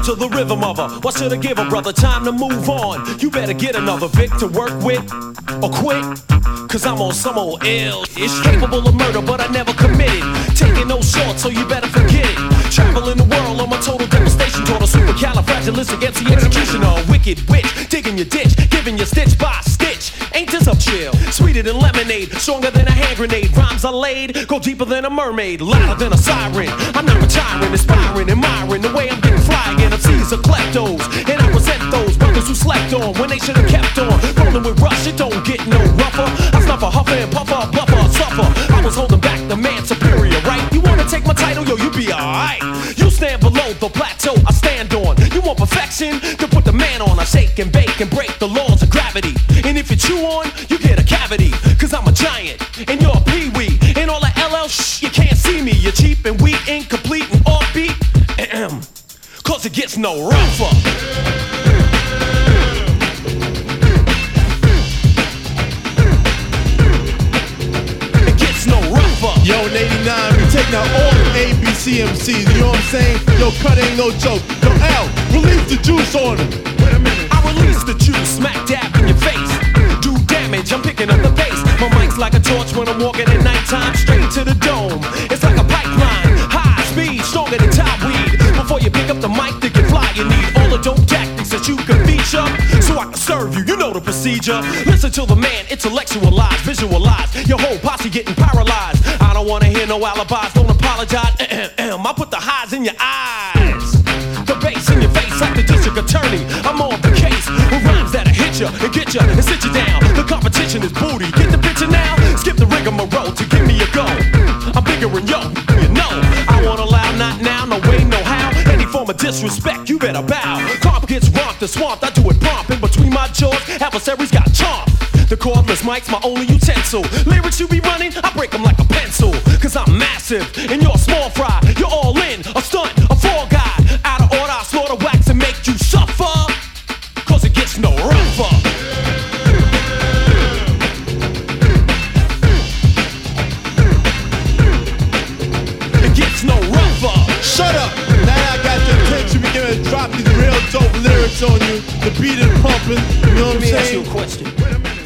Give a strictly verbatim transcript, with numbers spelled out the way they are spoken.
to the rhythm of her. What should I give her, brother? Time to move on. You better get another Vic to work with or quit. Cause I'm on some old ill. It's capable of murder, but I never committed. Taking no shorts, so you better forget it. Traveling the world on my total devastation tour. Supercalifragilisticexpialidocious. Wicked witch, digging your ditch, giving you stitch by stitch. Ain't this up chill? Sweeter than lemonade, stronger than a hand grenade. Rhymes I laid, go deeper than a mermaid, louder than a siren. I'm not retiring, inspiring, admiring the way I'm getting fly again. M Cs are kleptos, and I resent those brothers who slept on when they should have kept on. Rolling with rush, it don't get no rougher. I snuff a huffer and puffer, bluffer, suffer. I was holding back the man superior, right? You wanna take my title, yo, you be alright. You stand below the plateau I stand on. You want perfection? Then put the man on. I shake and bake and break the laws of gravity. And if you chew on, you get a cavity. Cause I'm a giant, and you're a peewee. And all the L L shh, you can't see me. You're cheap and weak, incomplete and offbeat. Ahem. Cause it gets no rougher. Yo, in eighty-nine, we taking out all the A B C M Cs, you know what I'm saying? Yo, cut ain't no joke. Yo, L, release the juice on him. Wait a minute. I release the juice, smack dab in your face. Do damage, I'm picking up the bass. My mic's like a torch when I'm walking at nighttime, straight to the dome. It's like a pipeline, high speed, stronger than top weed. Before you pick up the mic to get fly, you need all the dope tactics that you can feature, so I can serve you, you know the procedure. Listen to the man, intellectualize, visualize. Your whole posse getting paralyzed. I don't wanna hear no alibis, don't apologize. I put the highs in your eyes, the bass in your face like the district attorney. I'm on the case with rhymes that'll hit ya and get ya and sit you down. The competition is booty, get the picture now? Skip the rigmarole to give me a go. I'm bigger than yo, you know. I won't allow, not now, no way, no how. Any form of disrespect, you better bow. Comp gets romped and swamped, I do it prompt. In between my jaws, adversaries got chomped. The cordless mic's my only utensil. Lyrics you be running, I break them like a pencil. Cause I'm massive, and you're a small fry. You're all in, a stunt, a fall guy. Out of order, I slaughter wax and make you suffer. Cause it gets no rougher. It gets no rougher. Shut up! Now I got your attention, we gonna drop these real dope lyrics on you. The beat is pumping, you know what I'm saying? Let me ask you a question.